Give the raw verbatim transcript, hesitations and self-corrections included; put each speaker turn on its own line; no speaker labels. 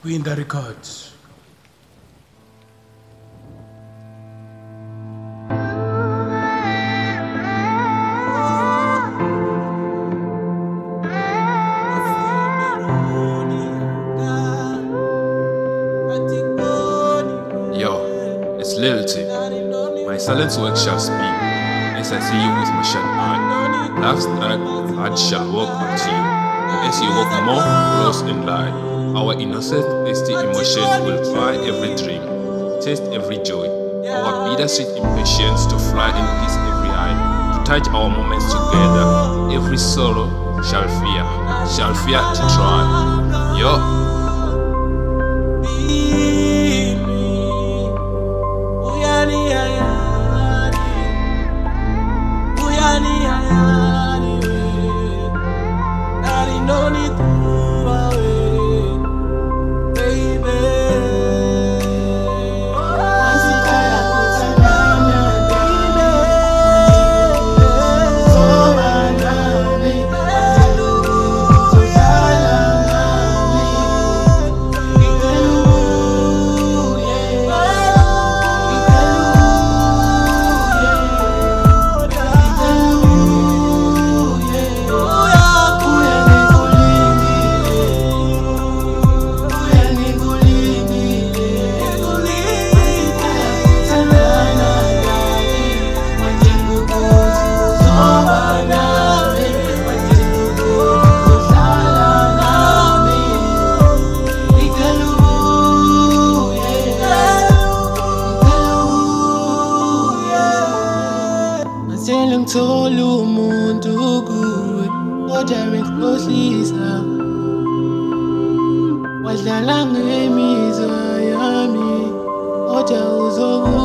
We in the records.
Yo, it's Lil T. My silence work shall speak, as I see you with my shut eye. Love's track, heart shall walk unto you, as you walk more close in line. Our innocent, tasty emotion will buy every dream, taste every joy. Our bittersweet impatience to fly and kiss every eye, to touch our moments together. Every sorrow shall fear, shall fear to try. Yo.
Ngithola umuntu kuwe kodwa ngikhohlisa wadlala ngemizwa yami kodwa uzobu